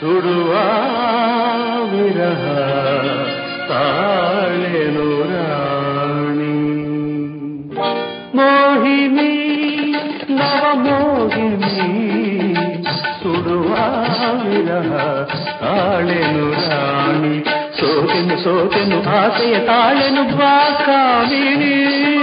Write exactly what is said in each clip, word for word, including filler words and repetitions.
ಸುಡುವ ವಿರಹ ತಾಳೆನು ರಾಣಿ ಮೋಹಿನಿ ನವಮೋಹಿನಿ ಸುಡುವ ವಿರಹ ತಾಳೆನು ರಾಣಿ ಸೋತೆನು ಸೋತೆನು ಆಸೆಯ ತಾಳೆನು ಬಾ ಕಾಮಿನಿ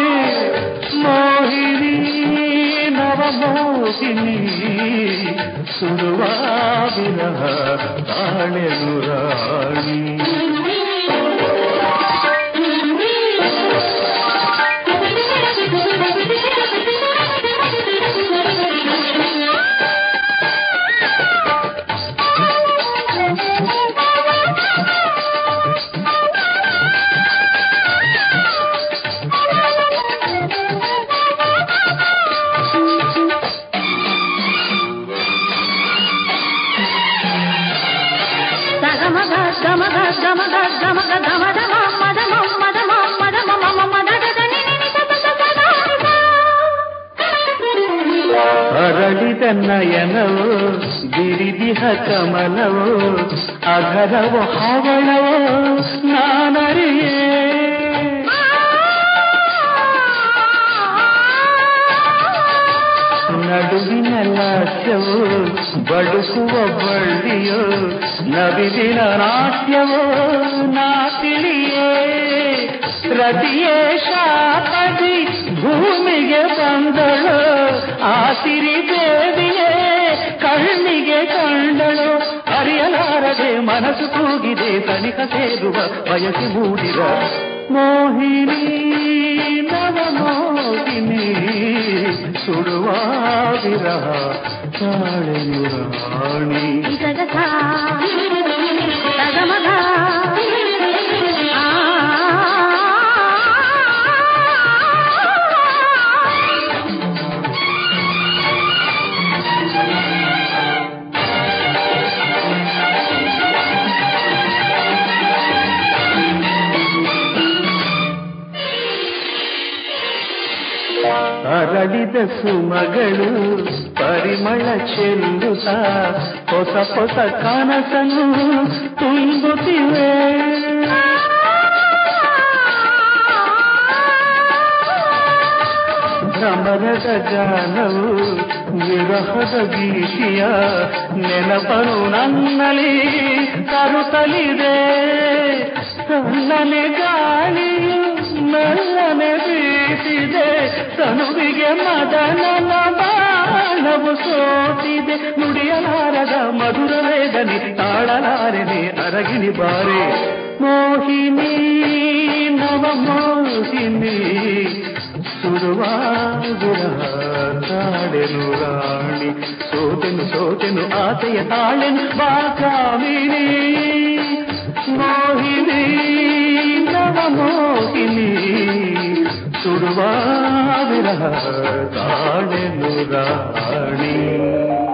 ಮೋಹಿನಿ ನವಮೋಹಿನಿ ಸುಡುವ ವಿರಹ ತಾಳೆನು ರಾಣಿ ಅರಳಿದ ನಯನವೋ ಬಿರಿದಿಹ ಕಮಲವೋ ಅಗರವೋ ಹವಳವೋ ನಾನರಿಯೇ ನಡುವಿನ ಲಾಸ್ಯವೋ ಬಡುಕುವ ಬಳ್ಳಿಯೋ ನವಿಲಿನ ನಾಟ್ಯವೋ ನಾ ತಿಳಿಯೇ ರತಿಯೇ ಶಾಪದಿ ಭೂಮಿಗೆ ಬಂದಳು ಆ ಸಿರಿ ದೇವಿಯೇ ಕಣ್ಣಿಗೆ ಕಂಡಳು ಅರಿಯಲಾರದೆ ಮನಸ್ಸು ಕೂಗಿದೆ ತನಿಖ ಸೇರುವ ಬಯಸಿ ಮೂಡಿದ ಮೋಹಿನಿ ನವಮೋಹಿನಿ ಸುಡುವ ವಿರಹ ತಾಳೆನು ರಾಣಿ ಅರಳಿದ ಸುಮಗಳು ಪರಿಮಳ ಚೆಲ್ಲುತ್ತ ಹೊಸ ಹೊಸ ಕನಸನ್ನು ತುಂಬುತ್ತಿವೆ ಭ್ರಮರದ ಗಾನವು ವಿರಹದ ಗೀತೆಯ ನೆನಪನು ನನ್ನಲ್ಲಿ ತರುತ್ತಲಿದೆ ಸಣ್ಣನೆ ಗಾಳಿಯು ಮೆಲ್ಲನೆ ಬೀಸಿದೆ ತನುವಿಗೆ ಮದನನ ಬಾಣವು ಸೋತಿದೆ ನುಡಿಯಲಾರದ ಮಧುರ ವೇದನೆ ತಾಳಲಾರನೆ ಅರಗಿನಿ ಬಾರೆ ಮೋಹಿನಿ ನವಮೋಹಿನಿ ಸುಡುವ ವಿರಹ ತಾಳೆನು ರಾಣಿ ಸೋತೆನು ಸೋತೆನು ಆಸೆಯ ತಾಳೆನು ಬಾ ಕಾಮಿನಿ ಮೋಹಿನಿ ನವಮೋಹಿನಿ ಸುಡುವ ವಿರಹ ತಾಳೆನು ರಾಣಿ